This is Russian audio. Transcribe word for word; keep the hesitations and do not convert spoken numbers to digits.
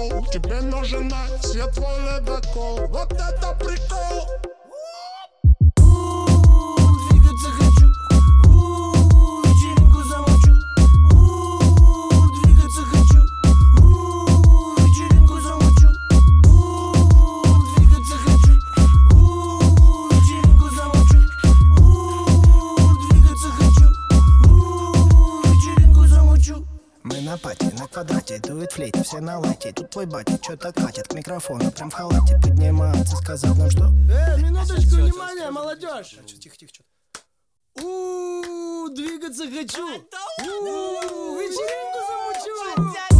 пришел. Тебе нужен найс, я твой ледокол. Вот это прикол. Двигаться хочу, вечеринку замочу. Двигаться хочу, вечеринку замочу. Двигаться хочу, вечеринку замочу. Двигаться хочу, вечеринку замочу. Мы на пати, на квадрате, дует флейта, все на лайте. Тут твой батя что-то катит к микрофону, прям в халате поднимается, сказать нам что. Э, минуточку, внимание, молодежь. Тихо, тихо, что. У, двигаться хочу. У, вечеринку замучу.